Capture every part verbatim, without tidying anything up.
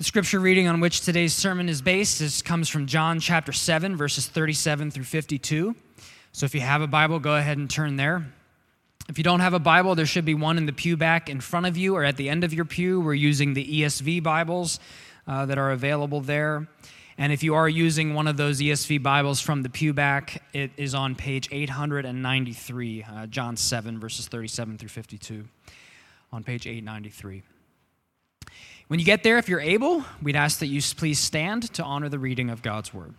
The scripture reading on which today's sermon is based is, comes from John chapter seven, verses thirty-seven through fifty-two. So if you have a Bible, go ahead and turn there. If you don't have a Bible, there should be one in the pew back in front of you or at the end of your pew. We're using the E S V Bibles uh, that are available there. And if you are using one of those E S V Bibles from the pew back, it is on page eight hundred ninety-three, uh, John seven, verses thirty-seven through fifty-two, on page eight ninety-three. When you get there, if you're able, we'd ask that you please stand to honor the reading of God's Word.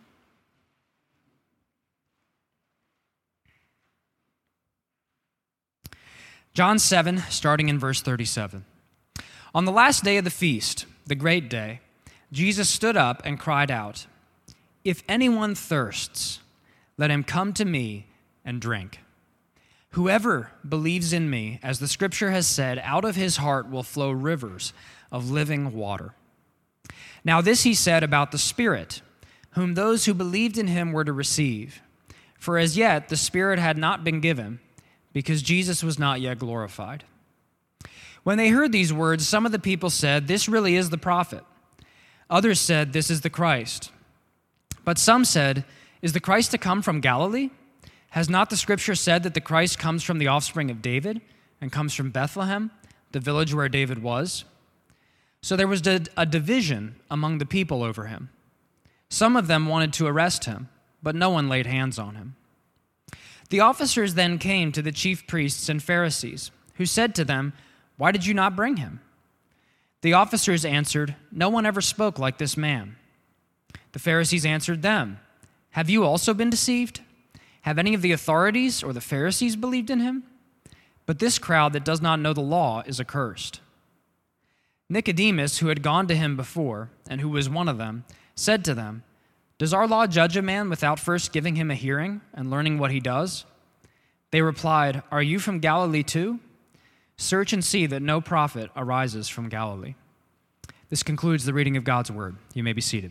John seven, starting in verse thirty-seven. On the last day of the feast, the great day, Jesus stood up and cried out, "If anyone thirsts, let him come to me and drink. Whoever believes in me, as the scripture has said, out of his heart will flow rivers of living water." Now this he said about the Spirit, whom those who believed in him were to receive. For as yet the Spirit had not been given, because Jesus was not yet glorified. When they heard these words, some of the people said, "This really is the prophet." Others said, "This is the Christ." But some said, "Is the Christ to come from Galilee? Has not the scripture said that the Christ comes from the offspring of David and comes from Bethlehem, the village where David was?" So there was a division among the people over him. Some of them wanted to arrest him, but no one laid hands on him. The officers then came to the chief priests and Pharisees, who said to them, "Why did you not bring him?" The officers answered, "No one ever spoke like this man." The Pharisees answered them, "Have you also been deceived? Have any of the authorities or the Pharisees believed in him? But this crowd that does not know the law is accursed." Nicodemus, who had gone to him before, and who was one of them, said to them, "Does our law judge a man without first giving him a hearing and learning what he does?" They replied, "Are you from Galilee too? Search and see that no prophet arises from Galilee." This concludes the reading of God's word. You may be seated.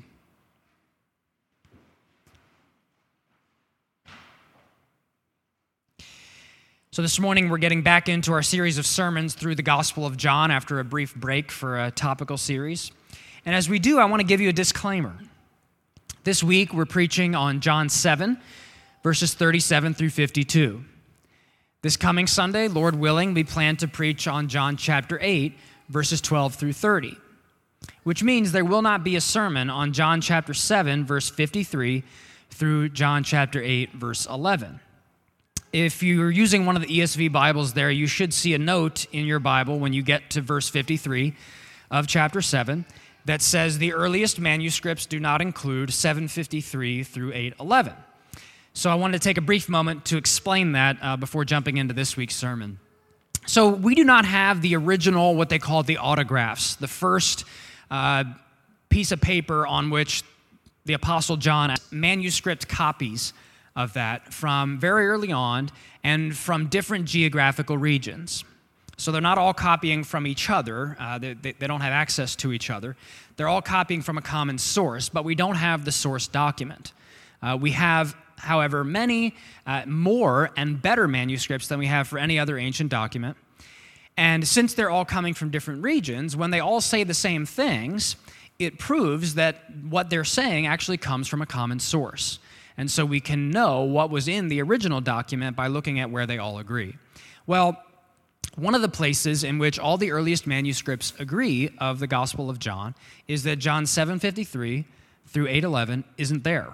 So this morning we're getting back into our series of sermons through the Gospel of John after a brief break for a topical series. And as we do, I want to give you a disclaimer. This week we're preaching on John seven, verses thirty-seven through fifty-two. This coming Sunday, Lord willing, we plan to preach on John chapter eight, verses twelve through thirty, which means there will not be a sermon on John chapter seven, verse fifty-three through John chapter eight, verse eleven. If you're using one of the E S V Bibles there, you should see a note in your Bible when you get to verse fifty-three of chapter seven that says the earliest manuscripts do not include seven fifty-three through eight eleven. So I wanted to take a brief moment to explain that uh, before jumping into this week's sermon. So we do not have the original, what they call the autographs, the first uh, piece of paper on which the Apostle John manuscript copies of that from very early on and from different geographical regions. So they're not all copying from each other. Uh, they, they, they don't have access to each other. They're all copying from a common source, but we don't have the source document. Uh, we have, however, many uh, more and better manuscripts than we have for any other ancient document. And since they're all coming from different regions, when they all say the same things, it proves that what they're saying actually comes from a common source. And so we can know what was in the original document by looking at where they all agree. Well, one of the places in which all the earliest manuscripts agree of the Gospel of John is that John seven fifty-three through eight eleven isn't there.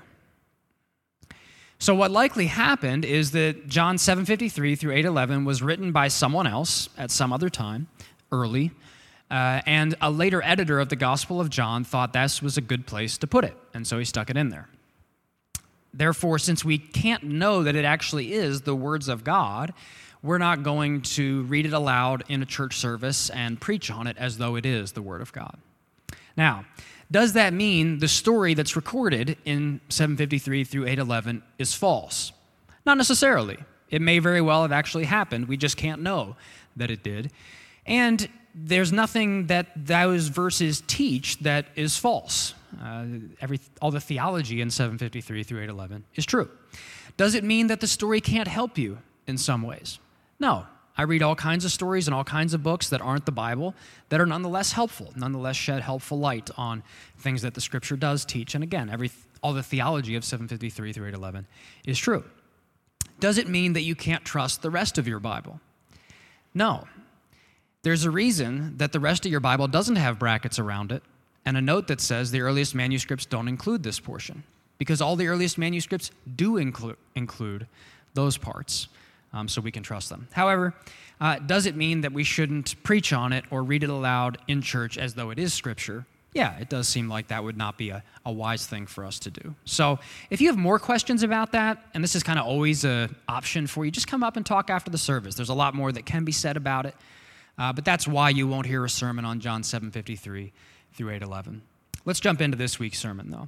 So what likely happened is that John seven fifty-three through eight eleven was written by someone else at some other time, early, uh, and a later editor of the Gospel of John thought this was a good place to put it, and so he stuck it in there. Therefore, since we can't know that it actually is the words of God, we're not going to read it aloud in a church service and preach on it as though it is the Word of God. Now, does that mean the story that's recorded in seven fifty-three through eight eleven is false? Not necessarily. It may very well have actually happened. We just can't know that it did. And there's nothing that those verses teach that is false. Uh, every all the theology in seven fifty-three through eight eleven is true. Does it mean that the story can't help you in some ways? No, I read all kinds of stories and all kinds of books that aren't the Bible that are nonetheless helpful, nonetheless shed helpful light on things that the Scripture does teach. And again, every all the theology of seven fifty-three through eight eleven is true. Does it mean that you can't trust the rest of your Bible? No. There's a reason that the rest of your Bible doesn't have brackets around it and a note that says the earliest manuscripts don't include this portion, because all the earliest manuscripts do include include those parts, um, so we can trust them. However, uh, does it mean that we shouldn't preach on it or read it aloud in church as though it is Scripture? Yeah, it does seem like that would not be a, a wise thing for us to do. So if you have more questions about that, and this is kind of always an option for you, just come up and talk after the service. There's a lot more that can be said about it, uh, but that's why you won't hear a sermon on John seven fifty-three through eight eleven. Let's jump into this week's sermon, though.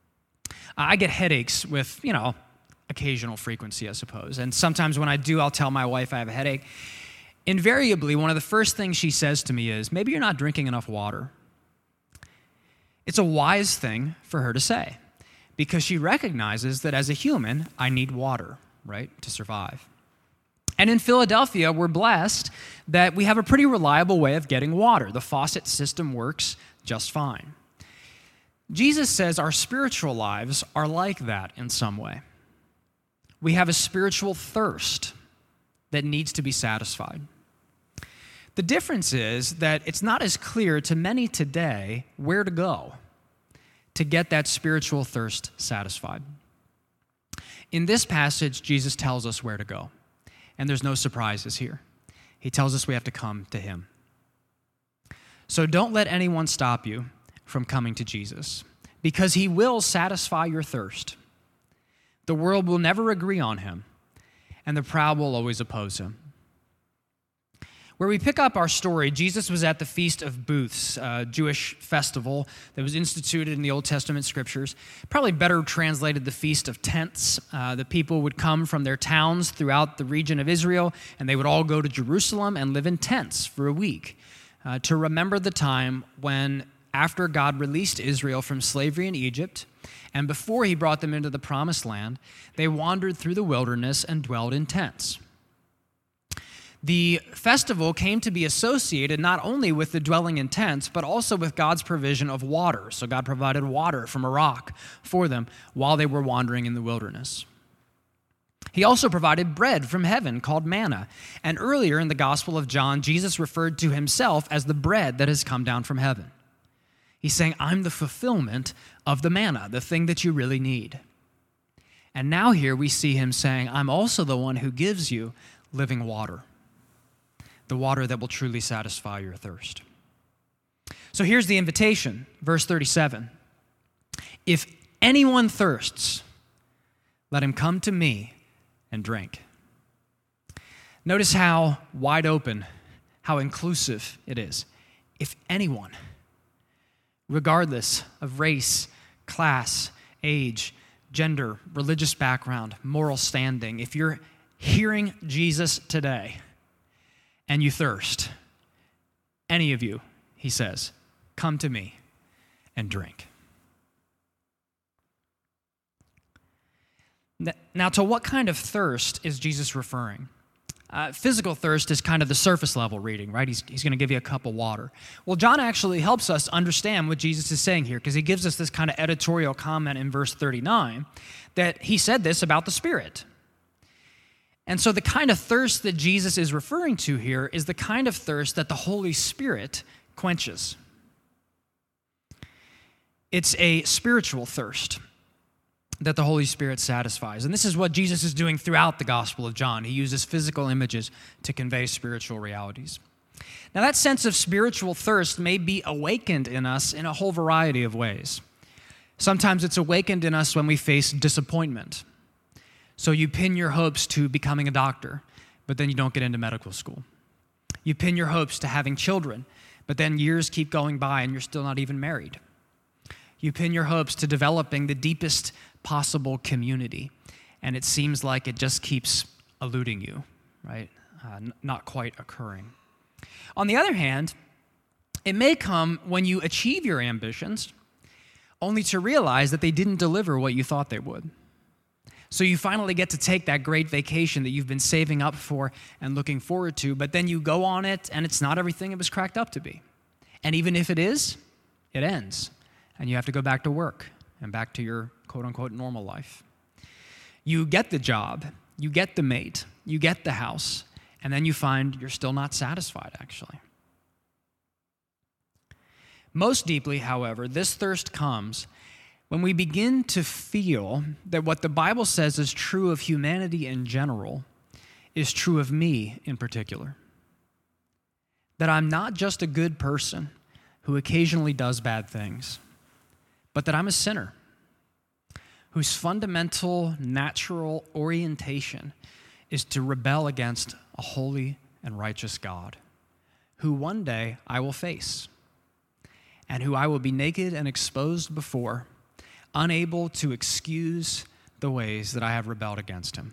I get headaches with, you know, occasional frequency, I suppose. And sometimes when I do, I'll tell my wife I have a headache. Invariably, one of the first things she says to me is, maybe you're not drinking enough water. It's a wise thing for her to say, because she recognizes that as a human, I need water, right, to survive. And in Philadelphia, we're blessed that we have a pretty reliable way of getting water. The faucet system works just fine. Jesus says our spiritual lives are like that in some way. We have a spiritual thirst that needs to be satisfied. The difference is that it's not as clear to many today where to go to get that spiritual thirst satisfied. In this passage, Jesus tells us where to go, and there's no surprises here. He tells us we have to come to him. So don't let anyone stop you from coming to Jesus, because he will satisfy your thirst. The world will never agree on him, and the proud will always oppose him. Where we pick up our story, Jesus was at the Feast of Booths, a Jewish festival that was instituted in the Old Testament scriptures. Probably better translated the Feast of Tents. Uh, the people would come from their towns throughout the region of Israel, and they would all go to Jerusalem and live in tents for a week uh, to remember the time when, after God released Israel from slavery in Egypt, and before he brought them into the promised land, they wandered through the wilderness and dwelled in tents. The festival came to be associated not only with the dwelling in tents, but also with God's provision of water. So God provided water from a rock for them while they were wandering in the wilderness. He also provided bread from heaven called manna. And earlier in the Gospel of John, Jesus referred to himself as the bread that has come down from heaven. He's saying, I'm the fulfillment of the manna, the thing that you really need. And now here we see him saying, I'm also the one who gives you living water, the water that will truly satisfy your thirst. So here's the invitation, verse thirty-seven. If anyone thirsts, let him come to me and drink. Notice how wide open, how inclusive it is. If anyone, regardless of race, class, age, gender, religious background, moral standing, if you're hearing Jesus today and you thirst, any of you, he says, come to me and drink. Now, to what kind of thirst is Jesus referring? Uh, physical thirst is kind of the surface level reading, right? He's, he's going to give you a cup of water. Well, John actually helps us understand what Jesus is saying here, because he gives us this kind of editorial comment in verse thirty-nine that he said this about the Spirit. And so the kind of thirst that Jesus is referring to here is the kind of thirst that the Holy Spirit quenches. It's a spiritual thirst that the Holy Spirit satisfies. And this is what Jesus is doing throughout the Gospel of John. He uses physical images to convey spiritual realities. Now, that sense of spiritual thirst may be awakened in us in a whole variety of ways. Sometimes it's awakened in us when we face disappointment. So you pin your hopes to becoming a doctor, but then you don't get into medical school. You pin your hopes to having children, but then years keep going by and you're still not even married. You pin your hopes to developing the deepest possible community, and it seems like it just keeps eluding you, right? Uh, n- not quite occurring. On the other hand, it may come when you achieve your ambitions, only to realize that they didn't deliver what you thought they would. So you finally get to take that great vacation that you've been saving up for and looking forward to, but then you go on it and it's not everything it was cracked up to be. And even if it is, it ends. And you have to go back to work and back to your quote-unquote normal life. You get the job, you get the mate, you get the house, and then you find you're still not satisfied, actually. Most deeply, however, this thirst comes when we begin to feel that what the Bible says is true of humanity in general is true of me in particular. That I'm not just a good person who occasionally does bad things, but that I'm a sinner whose fundamental natural orientation is to rebel against a holy and righteous God, who one day I will face, and who I will be naked and exposed before, unable to excuse the ways that I have rebelled against him.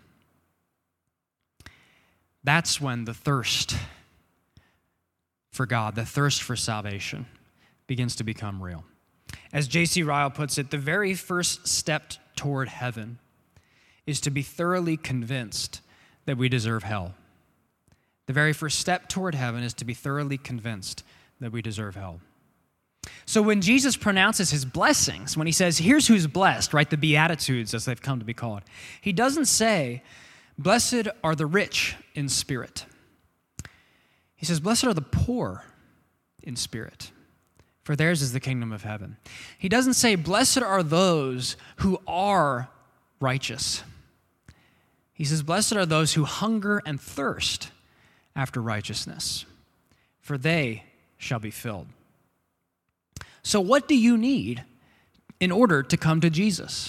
That's when the thirst for God, the thirst for salvation, begins to become real. As J C Ryle puts it, the very first step toward heaven is to be thoroughly convinced that we deserve hell. The very first step toward heaven is to be thoroughly convinced that we deserve hell. So when Jesus pronounces his blessings, when he says, here's who's blessed, right, the Beatitudes as they've come to be called, he doesn't say, blessed are the rich in spirit. He says, blessed are the poor in spirit, for theirs is the kingdom of heaven. He doesn't say, blessed are those who are righteous. He says, blessed are those who hunger and thirst after righteousness, for they shall be filled. So what do you need in order to come to Jesus?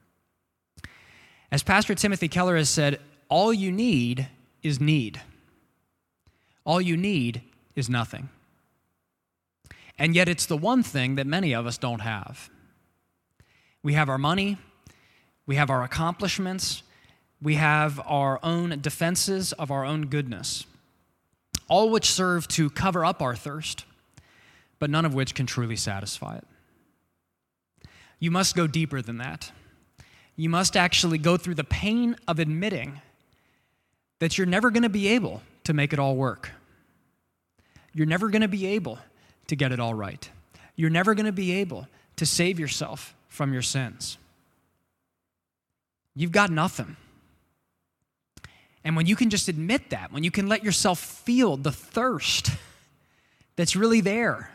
As Pastor Timothy Keller has said, all you need is need. All you need is nothing. And yet it's the one thing that many of us don't have. We have our money, we have our accomplishments, we have our own defenses of our own goodness, all which serve to cover up our thirst, but none of which can truly satisfy it. You must go deeper than that. You must actually go through the pain of admitting that you're never going to be able to make it all work. You're never going to be able to get it all right. You're never going to be able to save yourself from your sins. You've got nothing. And when you can just admit that, when you can let yourself feel the thirst that's really there,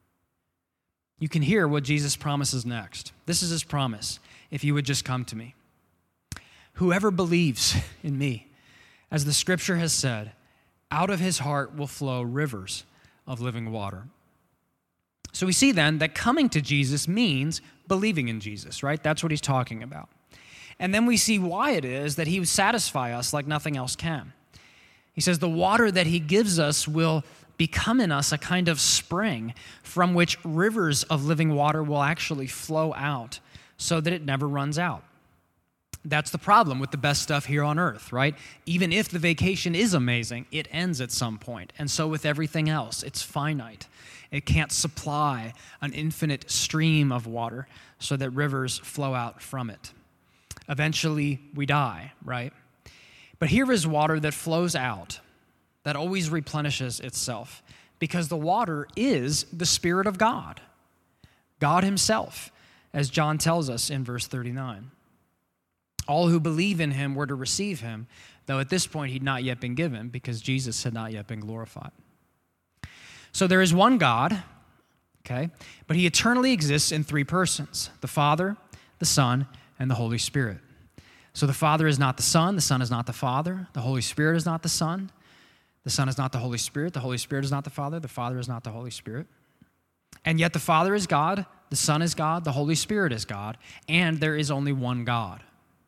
you can hear what Jesus promises next. This is his promise, if you would just come to me. Whoever believes in me, as the scripture has said, out of his heart will flow rivers of living water. So we see then that coming to Jesus means believing in Jesus, right? That's what he's talking about. And then we see why it is that he would satisfy us like nothing else can. He says the water that he gives us will become in us a kind of spring from which rivers of living water will actually flow out so that it never runs out. That's the problem with the best stuff here on earth, right? Even if the vacation is amazing, it ends at some point. And so with everything else, it's finite. It can't supply an infinite stream of water so that rivers flow out from it. Eventually, we die, right? But here is water that flows out, that always replenishes itself, because the water is the Spirit of God, God himself, as John tells us in verse thirty-nine. All who believe in him were to receive him, though at this point he'd not yet been given, because Jesus had not yet been glorified. So there is one God, okay, but he eternally exists in three persons, the Father, the Son, and the Holy Spirit. So the Father is not the Son, the Son is not the Father, the Holy Spirit is not the Son, the Son is not the Holy Spirit, the Holy Spirit is not the Father, the Father is not the Holy Spirit. And yet the Father is God, the Son is God, the Holy Spirit is God, and there is only one God.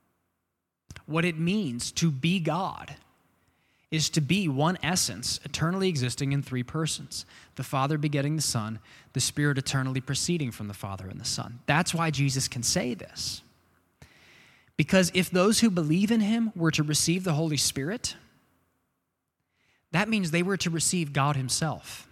What it means to be God is to be one essence, eternally existing in three persons. The Father begetting the Son, the Spirit eternally proceeding from the Father and the Son. That's why Jesus can say this. Because if those who believe in him were to receive the Holy Spirit, that means they were to receive God himself.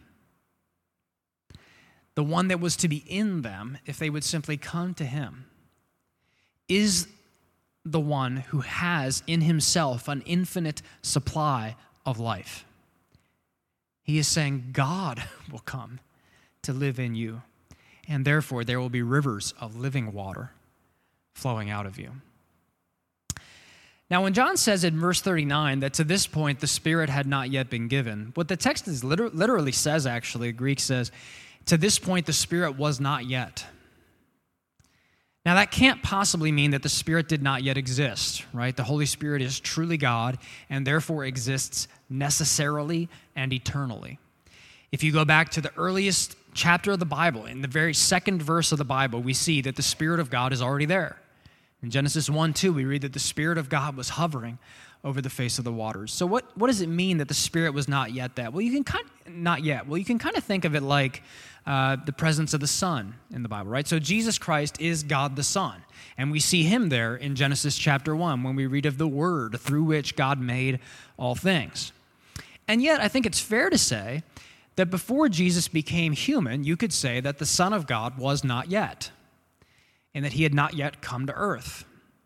The one that was to be in them if they would simply come to him. Is the one who has in himself an infinite supply of life. He is saying God will come to live in you, and therefore there will be rivers of living water flowing out of you. Now, when John says in verse thirty-nine that to this point the Spirit had not yet been given, what the text is liter- literally says, actually, Greek says, to this point the Spirit was not yet. Now, that can't possibly mean that the Spirit did not yet exist, right? The Holy Spirit is truly God and therefore exists necessarily and eternally. If you go back to the earliest chapter of the Bible, in the very second verse of the Bible, we see that the Spirit of God is already there. In Genesis one two, we read that the Spirit of God was hovering over the face of the waters. So what, what does it mean that the Spirit was not yet that? Well, you can kind of, not yet. Well, you can kind of think of it like uh, the presence of the Son in the Bible, right? So Jesus Christ is God the Son, and we see him there in Genesis chapter one when we read of the Word through which God made all things. And yet, I think it's fair to say that before Jesus became human, you could say that the Son of God was not yet, and that he had not yet come to earth.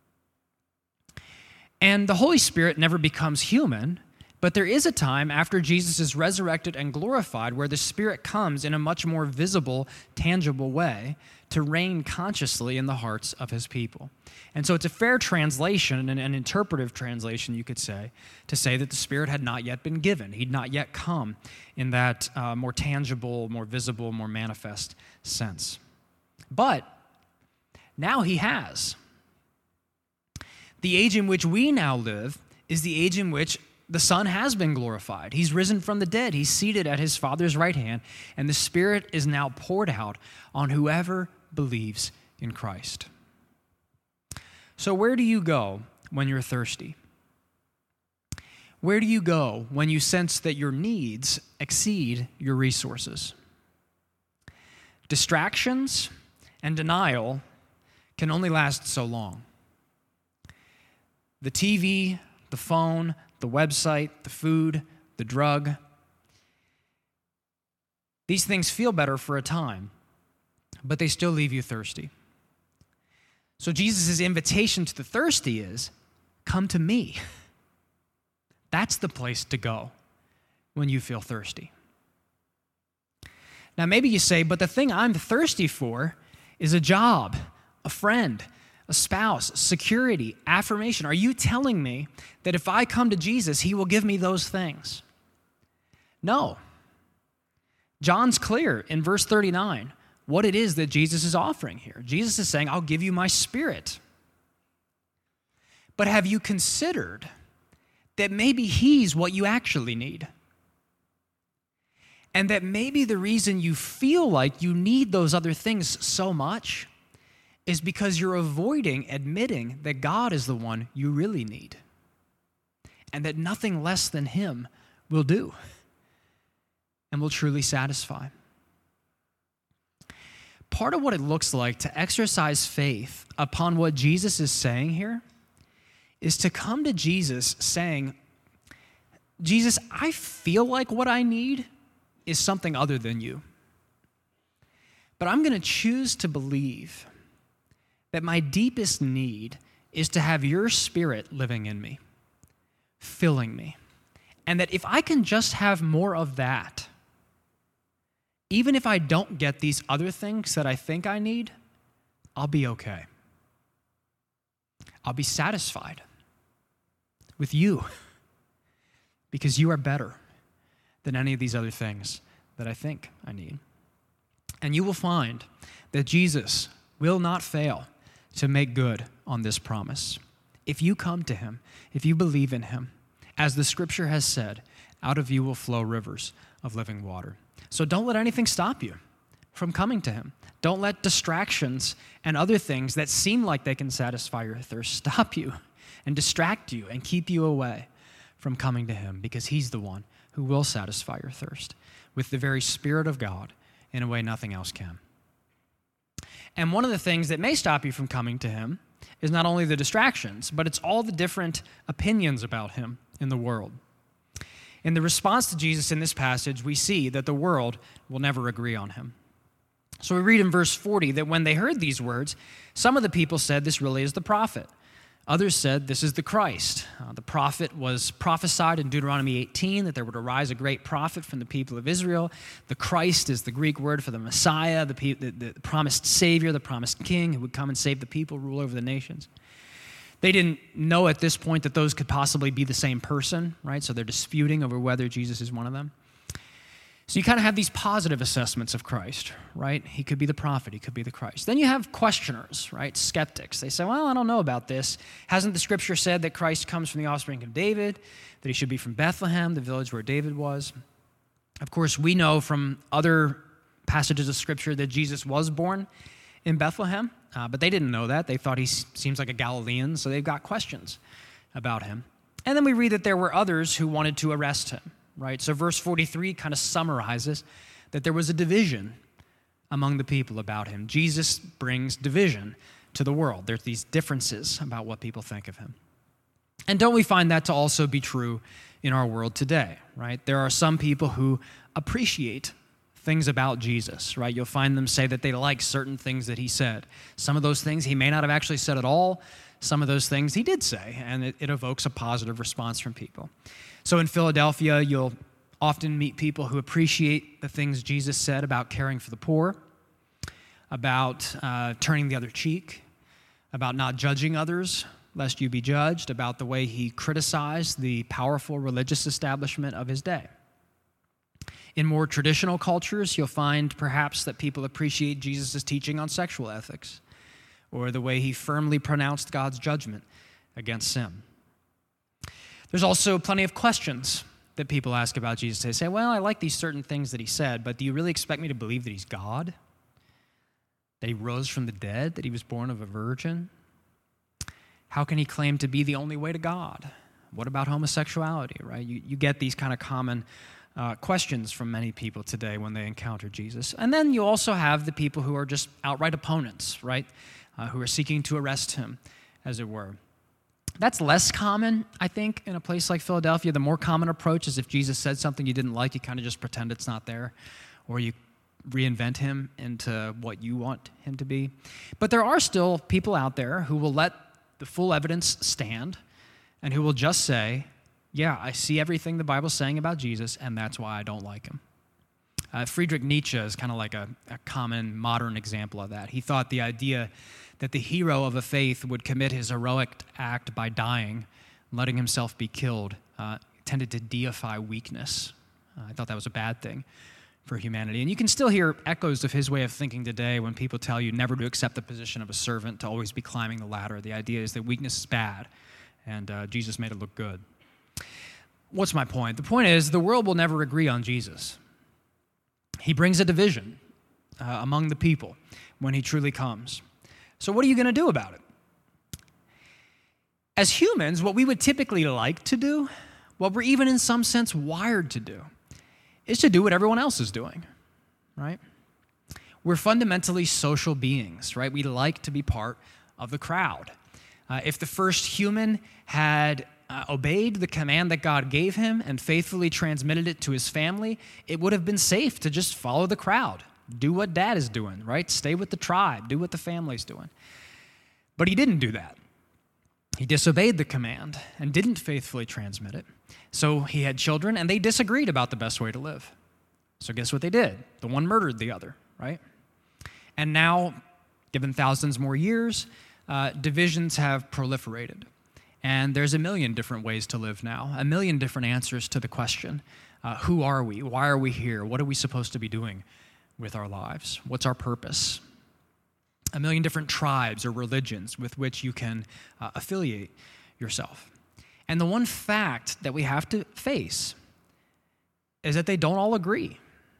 And the Holy Spirit never becomes human, but there is a time after Jesus is resurrected and glorified where the Spirit comes in a much more visible, tangible way to reign consciously in the hearts of his people. And so it's a fair translation, and an interpretive translation, you could say, to say that the Spirit had not yet been given. He'd not yet come in that uh, more tangible, more visible, more manifest sense. But now he has. The age in which we now live is the age in which the Son has been glorified. He's risen from the dead. He's seated at his Father's right hand, and the Spirit is now poured out on whoever believes in Christ. So where do you go when you're thirsty? Where do you go when you sense that your needs exceed your resources? Distractions and denial can only last so long. The T V, the phone, the website, the food, the drug, these things feel better for a time, but they still leave you thirsty. So Jesus' invitation to the thirsty is, come to me. That's the place to go when you feel thirsty. Now maybe you say, but the thing I'm thirsty for is a job, a friend, a spouse, security, affirmation. Are you telling me that if I come to Jesus, he will give me those things? No. John's clear in verse thirty-nine what it is that Jesus is offering here. Jesus is saying, I'll give you my Spirit. But have you considered that maybe he's what you actually need? And that maybe the reason you feel like you need those other things so much is because you're avoiding admitting that God is the one you really need, and that nothing less than him will do and will truly satisfy. Part of what it looks like to exercise faith upon what Jesus is saying here is to come to Jesus saying, Jesus, I feel like what I need is something other than you. But I'm going to choose to believe that my deepest need is to have your Spirit living in me, filling me. And that if I can just have more of that, even if I don't get these other things that I think I need, I'll be okay. I'll be satisfied with you because you are better than any of these other things that I think I need. And you will find that Jesus will not fail to make good on this promise. If you come to him, if you believe in him, as the scripture has said, out of you will flow rivers of living water. So don't let anything stop you from coming to him. Don't let distractions and other things that seem like they can satisfy your thirst stop you and distract you and keep you away from coming to him, because he's the one who will satisfy your thirst with the very Spirit of God in a way nothing else can. And one of the things that may stop you from coming to him is not only the distractions, but it's all the different opinions about him in the world. In the response to Jesus in this passage, we see that the world will never agree on him. So we read in verse forty that when they heard these words, some of the people said, this really is the prophet. Others said, this is the Christ. Uh, the prophet was prophesied in Deuteronomy eighteen that there would arise a great prophet from the people of Israel. The Christ is the Greek word for the Messiah, the, pe- the, the promised Savior, the promised King who would come and save the people, rule over the nations. They didn't know at this point that those could possibly be the same person, right? So they're disputing over whether Jesus is one of them. So you kind of have these positive assessments of Christ, right? He could be the prophet, he could be the Christ. Then you have questioners, right? Skeptics. They say, well, I don't know about this. Hasn't the scripture said that Christ comes from the offspring of David, that he should be from Bethlehem, the village where David was? Of course, we know from other passages of scripture that Jesus was born in Bethlehem, uh, but they didn't know that. They thought he seems like a Galilean, so they've got questions about him. And then we read that there were others who wanted to arrest him. Right? So verse forty-three kind of summarizes that there was a division among the people about him. Jesus brings division to the world. There's these differences about what people think of him. And don't we find that to also be true in our world today, right? There are some people who appreciate things about Jesus, right? You'll find them say that they like certain things that he said. Some of those things he may not have actually said at all. Some of those things he did say, and it, it evokes a positive response from people. So in Philadelphia, you'll often meet people who appreciate the things Jesus said about caring for the poor, about uh, turning the other cheek, about not judging others, lest you be judged, about the way he criticized the powerful religious establishment of his day. In more traditional cultures, you'll find perhaps that people appreciate Jesus' teaching on sexual ethics, or the way he firmly pronounced God's judgment against sin. There's also plenty of questions that people ask about Jesus. They say, well, I like these certain things that he said, but do you really expect me to believe that he's God? That he rose from the dead? That he was born of a virgin? How can he claim to be the only way to God? What about homosexuality, right? You, you get these kind of common uh, questions from many people today when they encounter Jesus. And then you also have the people who are just outright opponents, right? Uh, who are seeking to arrest him, as it were. That's less common, I think, in a place like Philadelphia. The more common approach is if Jesus said something you didn't like, you kind of just pretend it's not there, or you reinvent him into what you want him to be. But there are still people out there who will let the full evidence stand and who will just say, yeah, I see everything the Bible's saying about Jesus, and that's why I don't like him. Uh, Friedrich Nietzsche is kind of like a, a common modern example of that. He thought the idea that the hero of a faith would commit his heroic act by dying, letting himself be killed, uh, tended to deify weakness. Uh, I thought that was a bad thing for humanity. And you can still hear echoes of his way of thinking today when people tell you never to accept the position of a servant, to always be climbing the ladder. The idea is that weakness is bad, and uh, Jesus made it look good. What's my point? The point is the world will never agree on Jesus. He brings a division uh, among the people when he truly comes. So what are you going to do about it? As humans, what we would typically like to do, what we're even in some sense wired to do, is to do what everyone else is doing, right? We're fundamentally social beings, right? We like to be part of the crowd. Uh, if the first human had uh, obeyed the command that God gave him and faithfully transmitted it to his family, it would have been safe to just follow the crowd. Do what dad is doing, right? Stay with the tribe. Do what the family's doing. But he didn't do that. He disobeyed the command and didn't faithfully transmit it. So he had children, and they disagreed about the best way to live. So guess what they did? The one murdered the other, right? And now, given thousands more years, uh, divisions have proliferated. And there's a million different ways to live now, a million different answers to the question, uh, who are we? Why are we here? What are we supposed to be doing with our lives? What's our purpose? A million different tribes or religions with which you can uh, affiliate yourself. And the one fact that we have to face is that they don't all agree.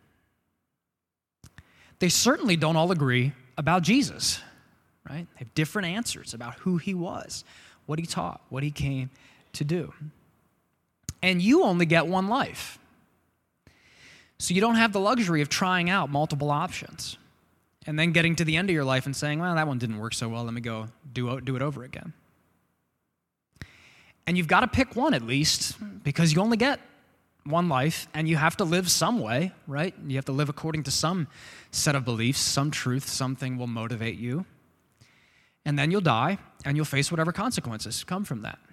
They certainly don't all agree about Jesus, right? They have different answers about who he was, what he taught, what he came to do. And you only get one life. So you don't have the luxury of trying out multiple options and then getting to the end of your life and saying, well, that one didn't work so well, let me go do, do it over again. And you've got to pick one at least, because you only get one life, and you have to live some way, right? You have to live according to some set of beliefs, some truth, something will motivate you. and then you'll die, and you'll face whatever consequences come from that.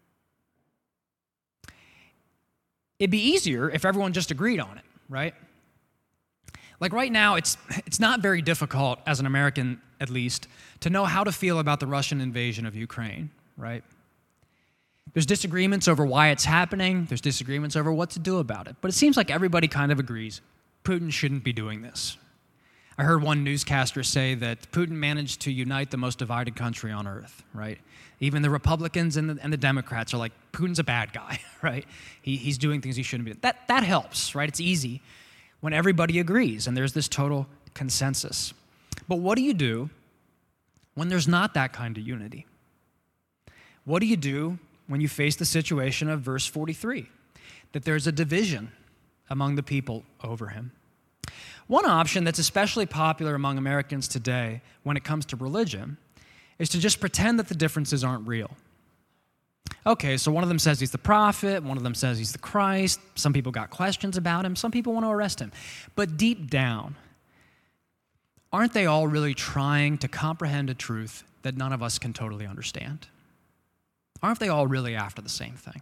It'd be easier if everyone just agreed on it, right? Like right now, it's it's not very difficult, as an American at least, to know how to feel about the Russian invasion of Ukraine, right? There's disagreements over why it's happening. There's disagreements over what to do about it. But it seems like everybody kind of agrees Putin shouldn't be doing this. I heard one newscaster say that Putin managed to unite the most divided country on earth, right? Even the Republicans and the, and the Democrats are like, Putin's a bad guy, right? He, he's doing things he shouldn't be doing. That, that helps, right? It's easy when everybody agrees and there's this total consensus. But what do you do when there's not that kind of unity? What do you do when you face the situation of verse forty-three, that there's a division among the people over him? One option that's especially popular among Americans today when it comes to religion is to just pretend that the differences aren't real. Okay, so one of them says he's the prophet, one of them says he's the Christ, some people got questions about him, some people want to arrest him. But deep down, aren't they all really trying to comprehend a truth that none of us can totally understand? Aren't they all really after the same thing?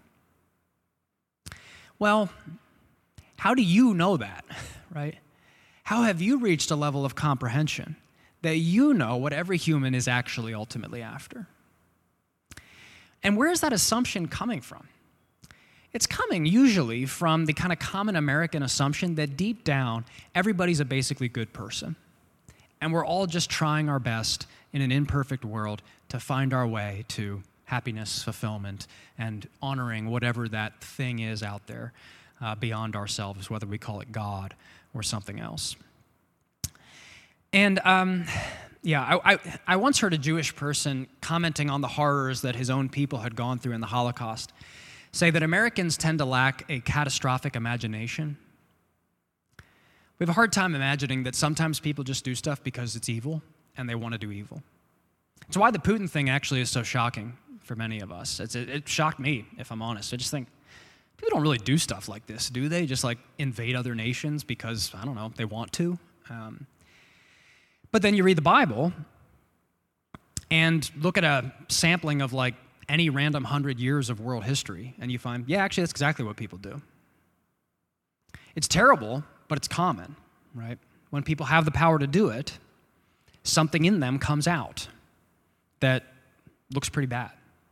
Well, how do you know that, right? How have you reached a level of comprehension that you know what every human is actually ultimately after? And where is that assumption coming from? It's coming usually from the kind of common American assumption that deep down, everybody's a basically good person. And we're all just trying our best in an imperfect world to find our way to happiness, fulfillment, and honoring whatever that thing is out there uh, beyond ourselves, whether we call it God or something else. And um, yeah, I, I, I once heard a Jewish person commenting on the horrors that his own people had gone through in the Holocaust say that Americans tend to lack a catastrophic imagination. We have a hard time imagining that sometimes people just do stuff because it's evil and they want to do evil. It's why the Putin thing actually is so shocking for many of us. It's, it, it shocked me, if I'm honest. I just think, people don't really do stuff like this, do they? Just like invade other nations because, I don't know, they want to. Um, but then you read the Bible and look at a sampling of like any random hundred years of world history, and you find, yeah, actually that's exactly what people do. It's terrible, but it's common, right? When people have the power to do it, something in them comes out that looks pretty bad.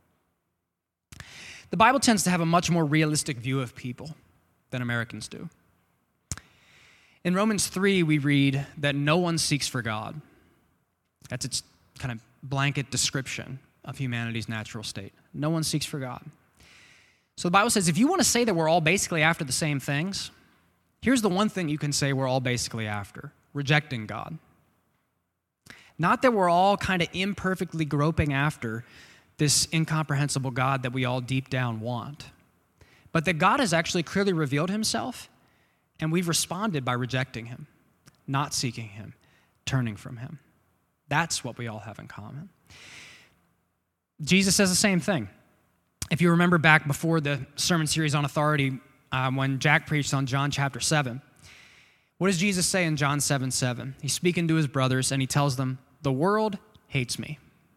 The Bible tends to have a much more realistic view of people than Americans do. In Romans three, we read that no one seeks for God. That's its kind of blanket description of humanity's natural state. No one seeks for God. So the Bible says if you want to say that we're all basically after the same things, here's the one thing you can say we're all basically after: rejecting God. Not that we're all kind of imperfectly groping after this incomprehensible God that we all deep down want, but that God has actually clearly revealed himself, and we've responded by rejecting him, not seeking him, turning from him. That's what we all have in common. Jesus says the same thing. If you remember back before the sermon series on authority, um, when Jack preached on John chapter seven, what does Jesus say in John seven seven? He's speaking to his brothers, and he tells them, the world hates me.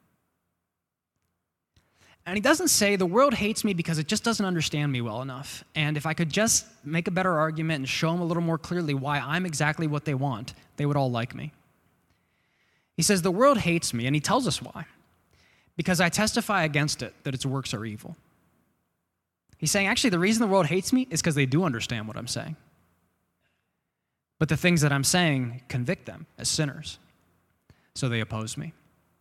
And he doesn't say the world hates me because it just doesn't understand me well enough. And if I could just make a better argument and show them a little more clearly why I'm exactly what they want, they would all like me. He says the world hates me, and he tells us why. Because I testify against it that its works are evil. He's saying actually the reason the world hates me is because they do understand what I'm saying. But the things that I'm saying convict them as sinners. So they oppose me.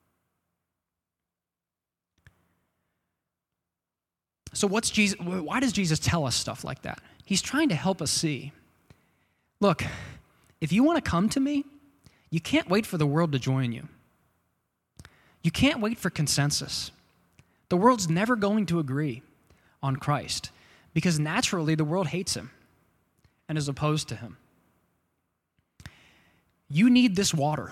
So what's Jesus, why does Jesus tell us stuff like that? He's trying to help us see. Look, if you want to come to me, you can't wait for the world to join you. You can't wait for consensus. The world's never going to agree on Christ because naturally the world hates him and is opposed to him. You need this water.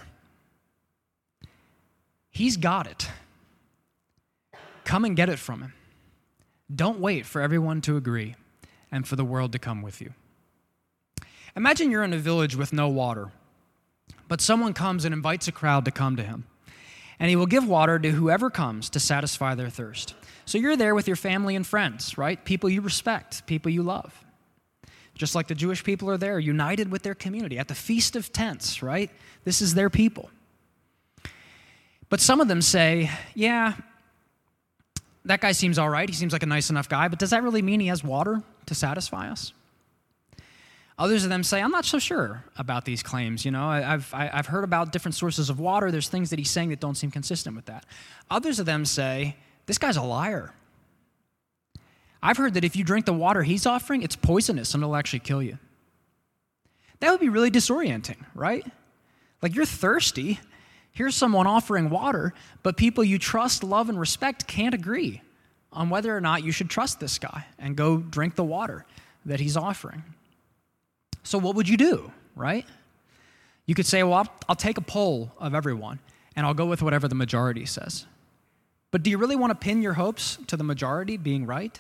He's got it. Come and get it from him. Don't wait for everyone to agree and for the world to come with you. Imagine you're in a village with no water, but someone comes and invites a crowd to come to him. and he will give water to whoever comes to satisfy their thirst. So you're there with your family and friends, right? People you respect, people you love. Just like the Jewish people are there, united with their community at the Feast of Tents, right? This is their people. But some of them say, yeah, that guy seems all right. He seems like a nice enough guy, but does that really mean he has water to satisfy us? Others of them say, I'm not so sure about these claims. You know, I've, I've heard about different sources of water. There's things that he's saying that don't seem consistent with that. Others of them say, this guy's a liar. I've heard that if you drink the water he's offering, it's poisonous and it'll actually kill you. That would be really disorienting, right? Like, you're thirsty. Here's someone offering water, but people you trust, love, and respect can't agree on whether or not you should trust this guy and go drink the water that he's offering. So what would you do, right? You could say, well, I'll, I'll take a poll of everyone, and I'll go with whatever the majority says. But do you really want to pin your hopes to the majority being right?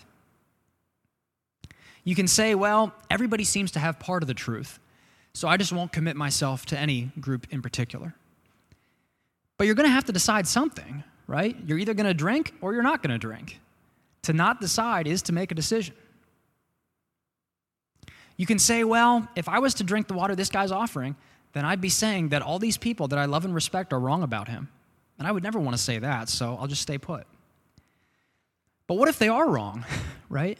You can say, well, everybody seems to have part of the truth, so I just won't commit myself to any group in particular. But you're going to have to decide something, right? You're either going to drink or you're not going to drink. To not decide is to make a decision. You can say, well, if I was to drink the water this guy's offering, then I'd be saying that all these people that I love and respect are wrong about him. And I would never want to say that, so I'll just stay put. But what if they are wrong, right?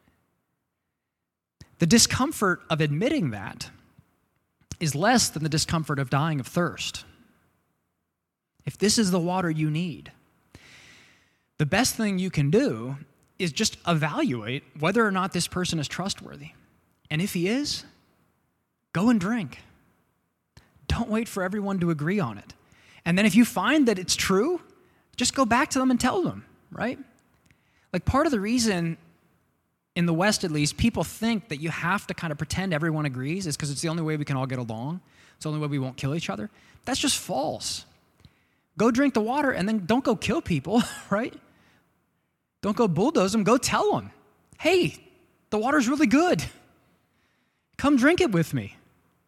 The discomfort of admitting that is less than the discomfort of dying of thirst. If this is the water you need, the best thing you can do is just evaluate whether or not this person is trustworthy. And if he is, go and drink. Don't wait for everyone to agree on it. And then if you find that it's true, just go back to them and tell them, right? Like, part of the reason, in the West at least, people think that you have to kind of pretend everyone agrees is because it's the only way we can all get along. It's the only way we won't kill each other. That's just false. Go drink the water and then don't go kill people, right? Don't go bulldoze them. Go tell them, hey, the water's really good. Come drink it with me.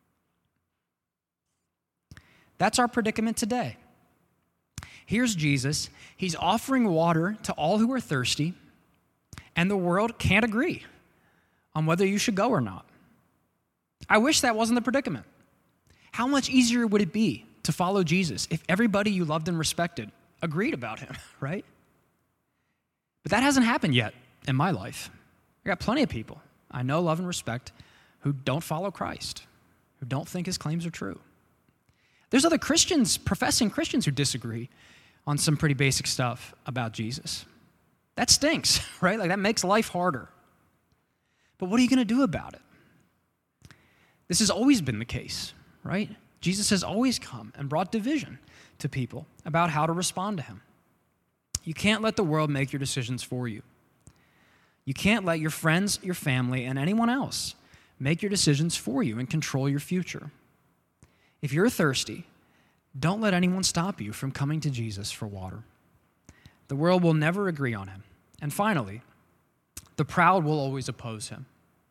That's our predicament today. Here's Jesus. He's offering water to all who are thirsty, and the world can't agree on whether you should go or not. I wish that wasn't the predicament. How much easier would it be to follow Jesus if everybody you loved and respected agreed about him, right? But that hasn't happened yet in my life. I got plenty of people I know, love, and respect who don't follow Christ, who don't think his claims are true. There's other Christians, professing Christians, who disagree on some pretty basic stuff about Jesus. That stinks, right? Like, that makes life harder. But what are you going to do about it? This has always been the case, right? Jesus has always come and brought division to people about how to respond to him. You can't let the world make your decisions for you. You can't let your friends, your family, and anyone else make your decisions for you and control your future. If you're thirsty, don't let anyone stop you from coming to Jesus for water. The world will never agree on him. And finally, the proud will always oppose him.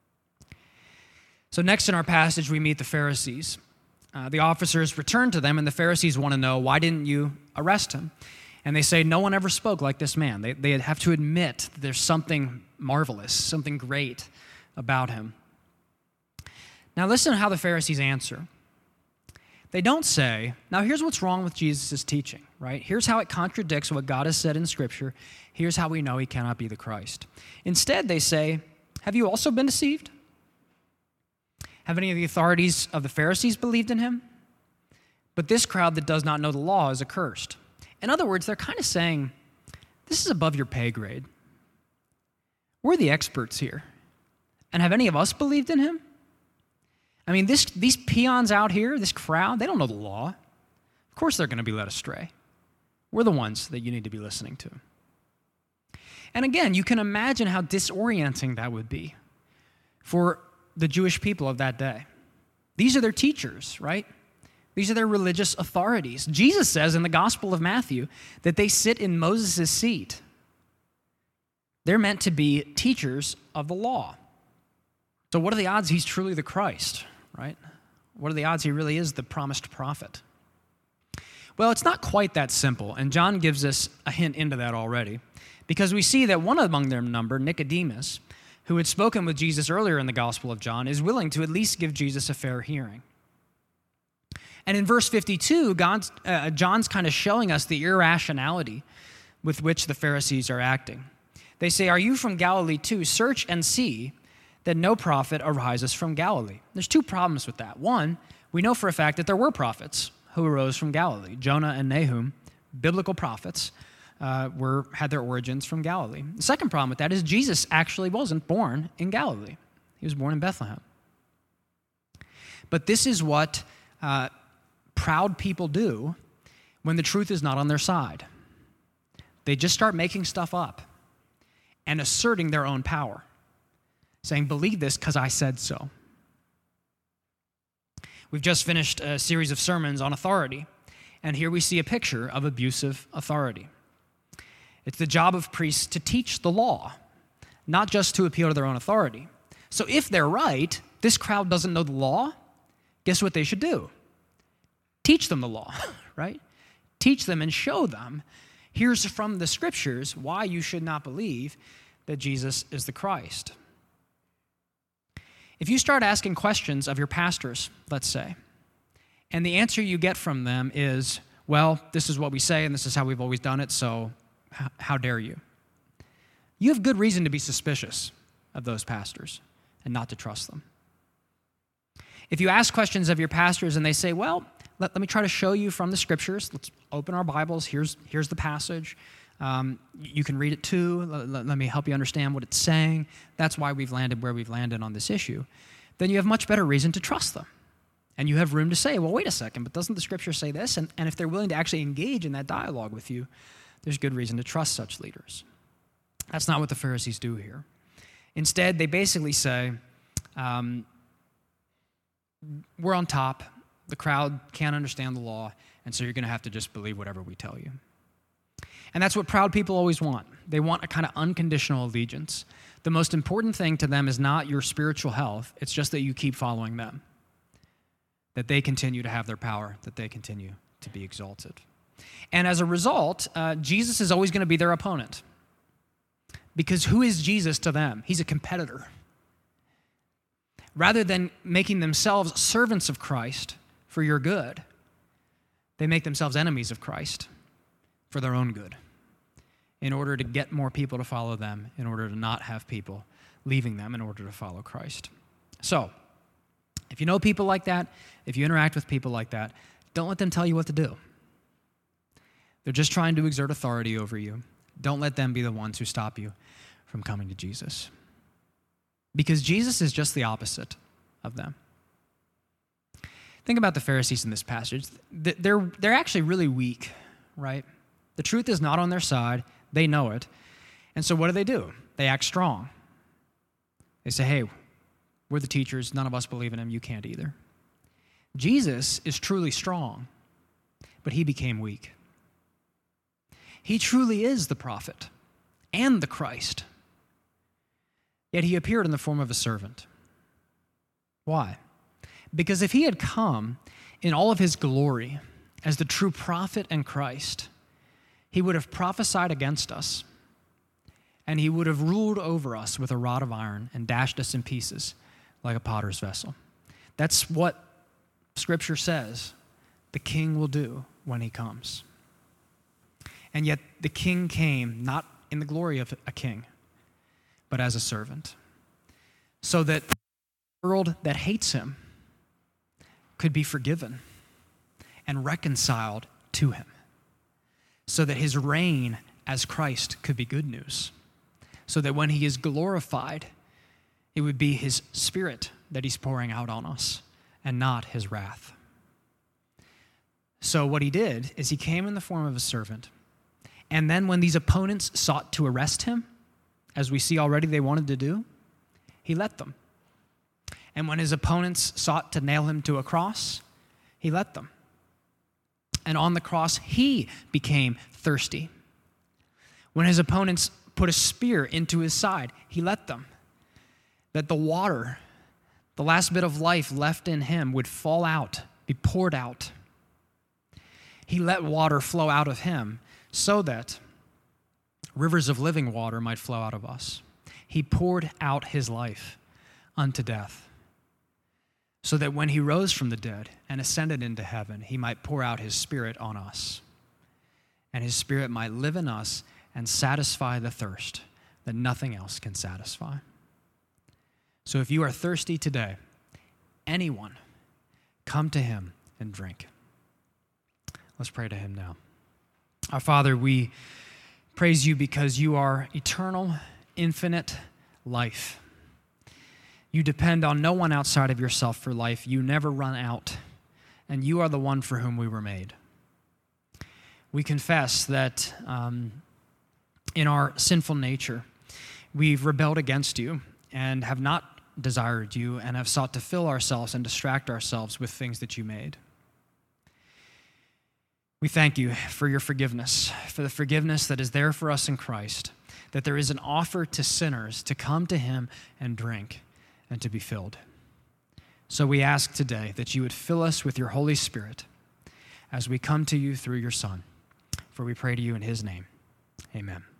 So next in our passage, we meet the Pharisees. Uh, the officers return to them, and the Pharisees want to know, why didn't you arrest him? And they say, no one ever spoke like this man. They, they have to admit that there's something marvelous, something great about him. Now listen to how the Pharisees answer. They don't say, now here's what's wrong with Jesus' teaching, right? Here's how it contradicts what God has said in Scripture. Here's how we know he cannot be the Christ. Instead, they say, have you also been deceived? Have any of the authorities of the Pharisees believed in him? But this crowd that does not know the law is accursed. In other words, they're kind of saying, this is above your pay grade. We're the experts here. And have any of us believed in him? I mean, this, these peons out here, this crowd, they don't know the law. Of course they're going to be led astray. We're the ones that you need to be listening to. And again, you can imagine how disorienting that would be for the Jewish people of that day. These are their teachers, right? These are their religious authorities. Jesus says in the Gospel of Matthew that they sit in Moses' seat. They're meant to be teachers of the law. So what are the odds he's truly the Christ, right? What are the odds he really is the promised prophet? Well, it's not quite that simple, and John gives us a hint into that already, because we see that one among their number, Nicodemus, who had spoken with Jesus earlier in the Gospel of John, is willing to at least give Jesus a fair hearing. And in verse fifty-two, God's, uh, John's kind of showing us the irrationality with which the Pharisees are acting. They say, "Are you from Galilee too? Search and see that no prophet arises from Galilee." There's two problems with that. One, we know for a fact that there were prophets who arose from Galilee. Jonah and Nahum, biblical prophets, uh, were had their origins from Galilee. The second problem with that is Jesus actually wasn't born in Galilee. He was born in Bethlehem. But this is what uh, proud people do when the truth is not on their side. They just start making stuff up and asserting their own power, saying, "Believe this because I said so." We've just finished a series of sermons on authority, and here we see a picture of abusive authority. It's the job of priests to teach the law, not just to appeal to their own authority. So if they're right, this crowd doesn't know the law, guess what they should do? Teach them the law, right? Teach them and show them, here's from the scriptures why you should not believe that Jesus is the Christ. If you start asking questions of your pastors, let's say, and the answer you get from them is, "Well, this is what we say and this is how we've always done it, so how dare you?" You have good reason to be suspicious of those pastors and not to trust them. If you ask questions of your pastors and they say, "Well, let, let me try to show you from the scriptures. Let's open our Bibles. Here's, here's the passage. Um, you can read it too. Let, let me help you understand what it's saying. That's why we've landed where we've landed on this issue." Then you have much better reason to trust them. And you have room to say, "Well, wait a second, but doesn't the scripture say this?" And, and if they're willing to actually engage in that dialogue with you, there's good reason to trust such leaders. That's not what the Pharisees do here. Instead, they basically say, um, we're on top, the crowd can't understand the law, and so you're going to have to just believe whatever we tell you. And that's what proud people always want. They want a kind of unconditional allegiance. The most important thing to them is not your spiritual health, it's just that you keep following them, that they continue to have their power, that they continue to be exalted. And as a result, uh, Jesus is always going to be their opponent. Because who is Jesus to them? He's a competitor. Rather than making themselves servants of Christ for your good, they make themselves enemies of Christ for their own good, in order to get more people to follow them, in order to not have people leaving them in order to follow Christ. So, if you know people like that, if you interact with people like that, don't let them tell you what to do. They're just trying to exert authority over you. Don't let them be the ones who stop you from coming to Jesus. Because Jesus is just the opposite of them. Think about the Pharisees in this passage. They're, they're actually really weak, right? The truth is not on their side. They know it. And so what do they do? They act strong. They say, "Hey, we're the teachers. None of us believe in him. You can't either." Jesus is truly strong, but he became weak. He truly is the prophet and the Christ. Yet he appeared in the form of a servant. Why? Because if he had come in all of his glory as the true prophet and Christ, he would have prophesied against us, and he would have ruled over us with a rod of iron and dashed us in pieces like a potter's vessel. That's what Scripture says the king will do when he comes. And yet the king came not in the glory of a king, but as a servant, so that the world that hates him could be forgiven and reconciled to him, so that his reign as Christ could be good news, so that when he is glorified, it would be his Spirit that he's pouring out on us and not his wrath. So what he did is he came in the form of a servant, and then when these opponents sought to arrest him, as we see already they wanted to do, he let them. And when his opponents sought to nail him to a cross, he let them. And on the cross, he became thirsty. When his opponents put a spear into his side, he let them. That the water, the last bit of life left in him, would fall out, be poured out. He let water flow out of him so that rivers of living water might flow out of us. He poured out his life unto death, so that when he rose from the dead and ascended into heaven, he might pour out his Spirit on us, and his Spirit might live in us and satisfy the thirst that nothing else can satisfy. So if you are thirsty today, anyone, come to him and drink. Let's pray to him now. Our Father, we praise you because you are eternal, infinite life. You depend on no one outside of yourself for life. You never run out, and you are the one for whom we were made. We confess that um, in our sinful nature, we've rebelled against you and have not desired you and have sought to fill ourselves and distract ourselves with things that you made. We thank you for your forgiveness, for the forgiveness that is there for us in Christ, that there is an offer to sinners to come to him and drink and to be filled. So we ask today that you would fill us with your Holy Spirit as we come to you through your Son. For we pray to you in his name. Amen.